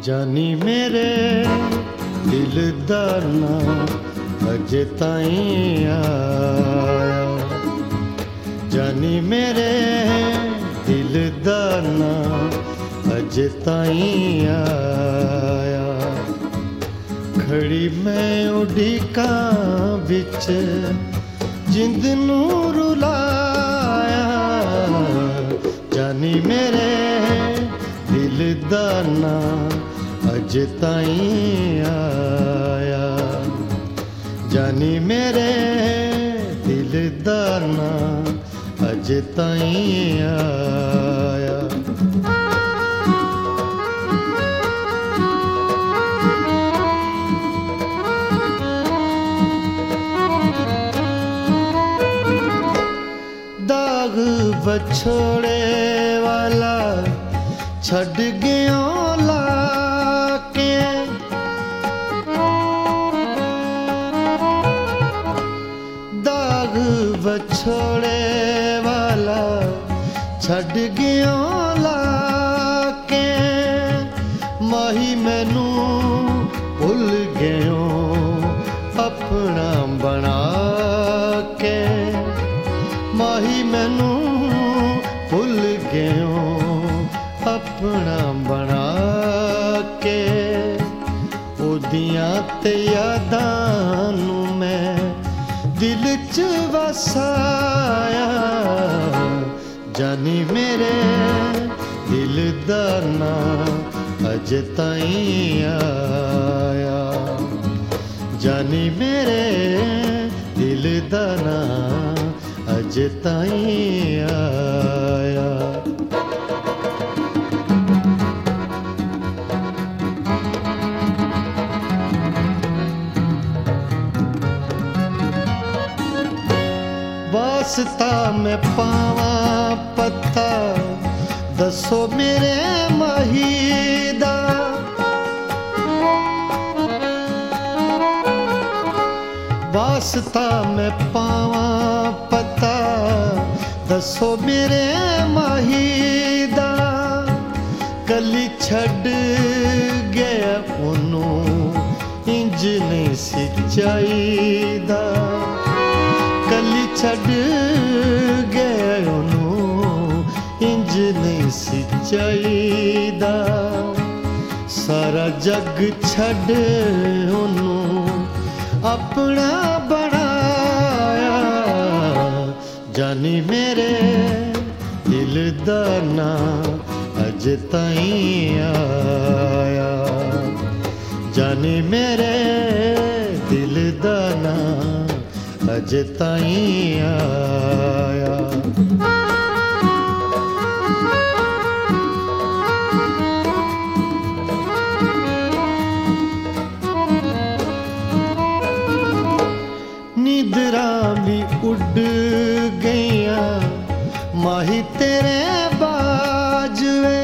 जानी मेरे दिल दा ना अजे ताईं आया, जानी मेरे दिल दा ना अजे ताईं आया। खड़ी मैं उड़ीकां विच जिंद नूं रुलाया, जानी मेरे दिल दा ना अजे ताईं आया, जानी मेरे दिल दा ना अजे ताईं आया। दाग बछोड़े वाला छड़ गया लाके, दाग बछोड़े वाला छड़ गया लाके, माही मैनू भुल गयो अपना बना के, माही मैनू भुल गयो अपना बना के। ओदियां ते यादां नूं मैं दिल च वसाया, जानी मेरे दिल दा ना अजे ताईं आया, जानी मेरे दिल दा ना अजे ताईं आया। वास्ता मैं पावा पत्ता दसो मेरे माहीदा, वास्ता मैं पावा पत्ता दसो मेरे माहीदा। कली छड़ गया ओनू इंज नहीं सी चाहीदा, कली छड़ गया ओनू इंज नहीं सी चाहीदा। सारा जग छड़ ओनू अपना बनाया, जानी मेरे दिल दा ना अजे ताईं आया, जानी मेरे दिल दा ना अजे ताईं आया। नींदरां भी उड़ गईयां माही तेरे बाजवे,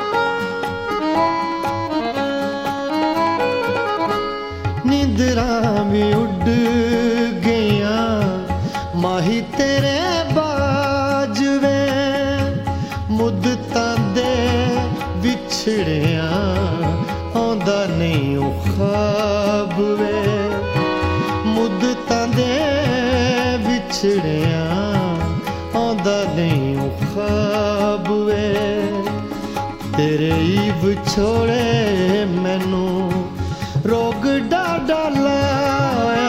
नींदरां भी उड़ गईयां माही तेरे बाजवे। मुद्दतां दे विछड़ियां आंदा नहीं ओ ख्वाब वे, मुद्दतां दे विछड़ियां आंदा नहीं ओ ख्वाब वे। तेरे ईव छोड़े मैनू रोग डाडा लाया,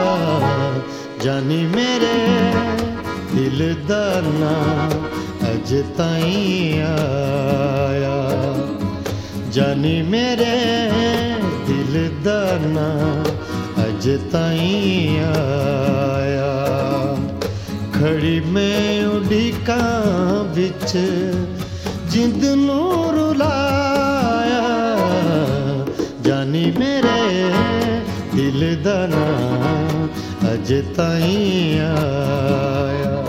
जानी मेरे दिल दा ना अजे ताईं आया, जानी मेरे दिल दा ना अजे ताईं आया। खड़ी मैं उड़ीकां विच जिंद नूं रुलाया, जानी मेरे दिल दा ना अजे ताईं आया।